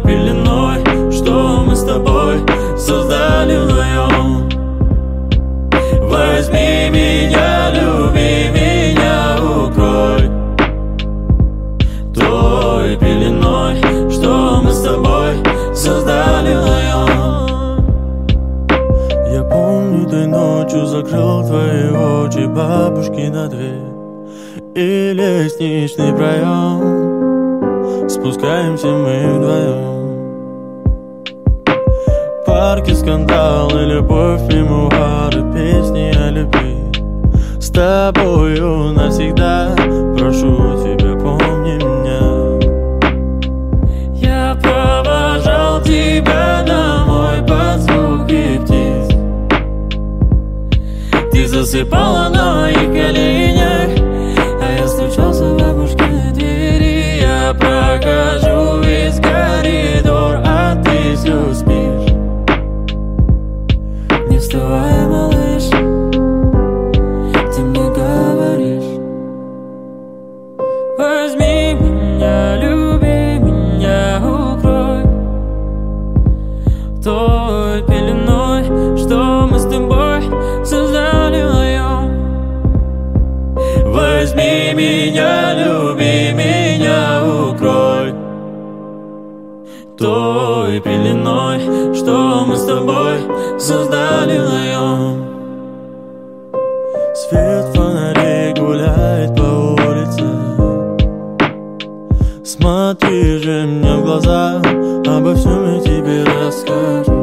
пеленой, что мы с тобой создали вдвоем. Возьми меня, люби меня, укрой той пеленой, что мы с тобой создали вдвоем. Я помню, той ночью закрыл твои очи, бабушки на дверь и лестничный проем. Спускаемся мы вдвоем. Парки, скандалы, любовь, мемуары, песни о любви. С тобою навсегда, прошу тебя, помни меня. Я провожал тебя домой под звуки птиц. Ты засыпала на моих коленях, а я стучался в бабушкиной двери. Я прохожу весь коридор, а ты все спишь. Не вставай, малыш, ты мне говоришь: возьми меня, люби меня, укрой той пеленой, что мы с тобой создали вдвоем. Возьми меня, люби меня, укрой той пеленой, что мы с тобой создали вдвоем. Свет фонарей гуляет по улице. Смотри же мне в глаза, обо всем я тебе расскажу.